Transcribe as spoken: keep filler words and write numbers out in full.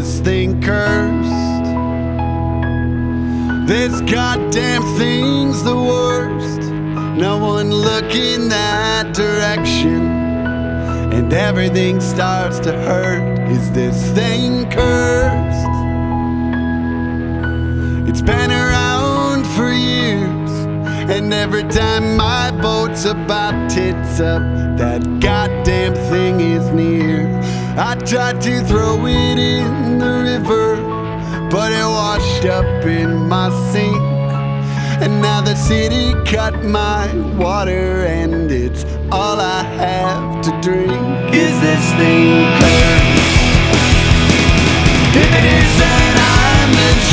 this thing cursed? This goddamn thing's the worst. No one looking that direction, and everything starts to hurt. Is this thing cursed? It's been around for years, and every time my boat's about tits up, that goddamn thing is near. I tried to throw it in the river, but it washed up in my sink. And now the city cut my water, and it's all I have to drink. Is this thing cursed? If it is, then I'm the